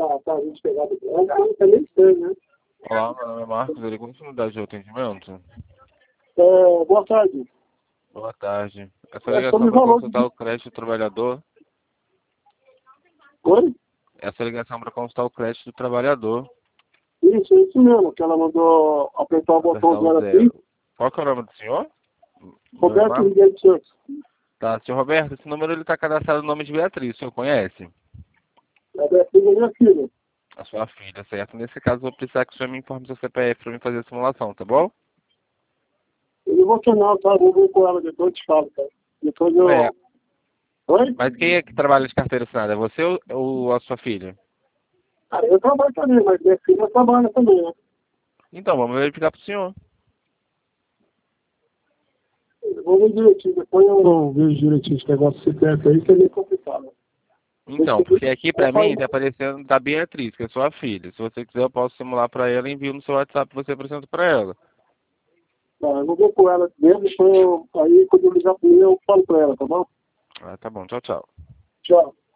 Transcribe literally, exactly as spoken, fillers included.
pra, pra gente pegar do banco. Ah, é meio estranho, né? Olá, meu nome é Marcos, ele com unidade de atendimento. É, boa tarde. Boa tarde. Essa É sobre ligação o para valor consultar de... o crédito do trabalhador. Oi? Essa ligação para consultar o crédito do trabalhador. Isso, isso mesmo, que ela mandou apertar o Apertar botão o zero aqui. zero. Qual que é o nome do senhor? Meu Roberto irmão? Miguel de Santos. Tá, senhor Roberto, esse número ele está cadastrado no nome de Beatriz, o senhor conhece? É da filha da minha filha. A sua filha, certo? Nesse caso, eu vou precisar que o senhor me informe seu C P F para mim fazer a simulação, tá bom? Eu não vou ter não, tá? Eu vou ver com ela, depois eu te falo, cara. Depois eu... Ué, Oi? mas quem é que trabalha de carteira assinada? É você ou, ou a sua filha? Ah, eu trabalho também, mas minha filha trabalha também, né? Então, vamos verificar para o senhor. Eu vou ver direitinho, depois eu vejo direitinho esse negócio de C P F aí, que é meio complicado. Então, porque aqui pra mim tá aparecendo da Beatriz, que é sua filha. Se você quiser, eu posso simular pra ela e envio no seu WhatsApp você apresenta pra ela. Tá, eu vou ver com ela mesmo, depois eu, aí quando eu ligar pra mim eu falo pra ela, tá bom? Ah, tá bom. Tchau, tchau. Tchau.